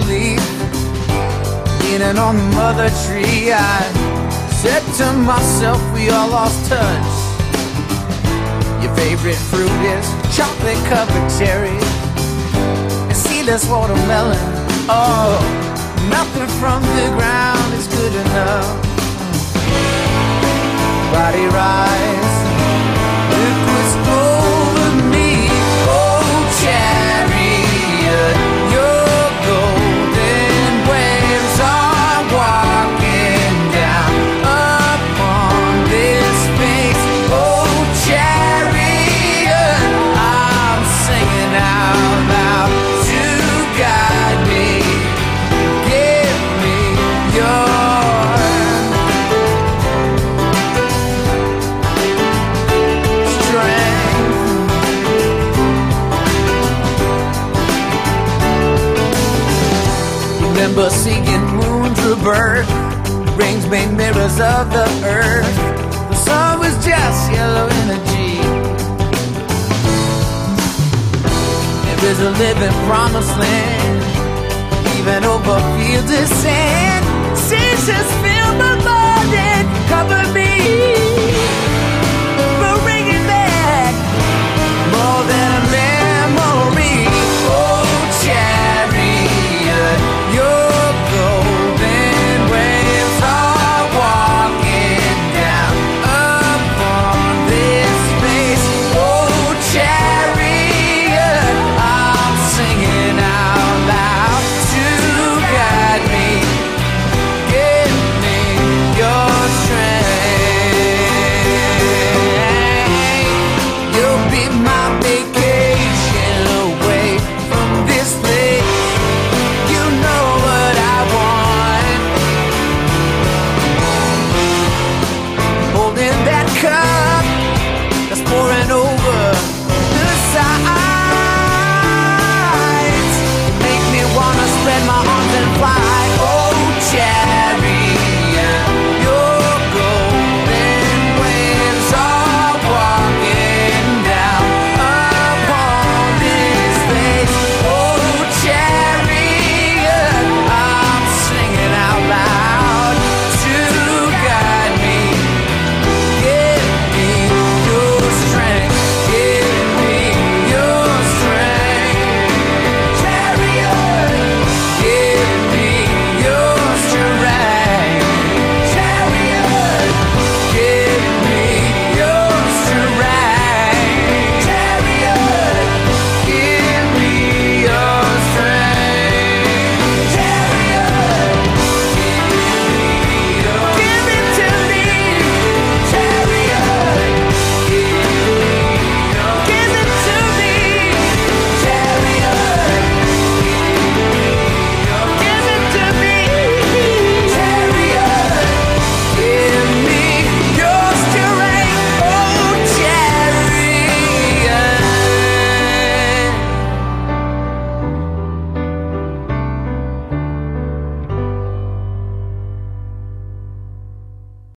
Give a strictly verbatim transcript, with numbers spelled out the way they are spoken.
leaf, leaning on the mother tree. I said to myself, we all lost touch. Your favorite fruit is chocolate covered cherries and seedless watermelon. Oh, nothing from the ground is good enough. Body rise, look what's over me. Oh, chariot, your golden waves are walking down upon this space. Oh, chariot, I'm singing out loud to guide me. Give me your remember seeing moons rebirth, rings made mirrors of the earth. The sun was just yellow energy. There is a living promised land, even over fields of sand. Seasons